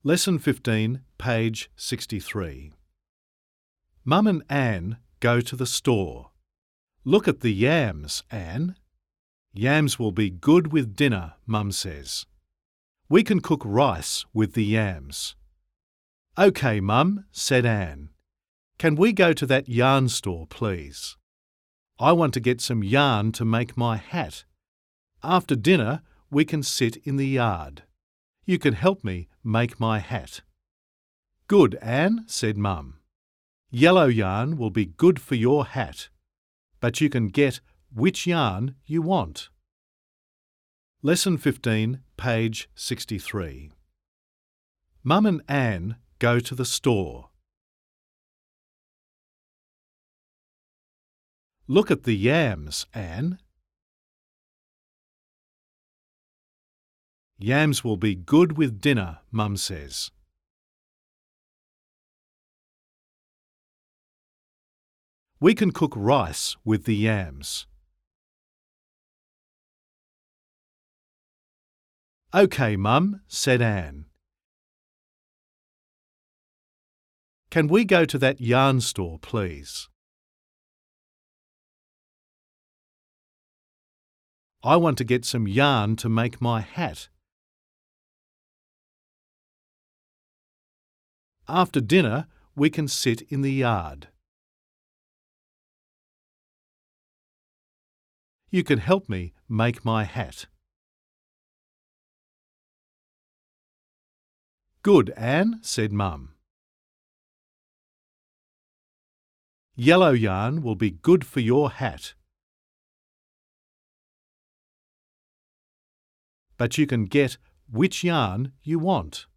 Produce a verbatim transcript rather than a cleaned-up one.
Lesson fifteen, page sixty-three. Mum and Anne go to the store. Look at the yams, Anne. Yams will be good with dinner, Mum says. We can cook rice with the yams. OK, Mum, said Anne. Can we go to that yarn store, please? I want to get some yarn to make my hat. After dinner, we can sit in the yard. You can help me make my hat. Good, Anne, said Mum. Yellow yarn will be good for your hat, but you can get which yarn you want. Lesson fifteen, page sixty-three. Mum and Anne go to the store. Look at the yams, Anne. Yams will be good with dinner, Mum says. We can cook rice with the yams. OK, Mum, said Anne. Can we go to that yarn store, please? I want to get some yarn to make my hat. After dinner, we can sit in the yard. You can help me make my hat. Good, Anne, said Mum. Yellow yarn will be good for your hat, but you can get which yarn you want.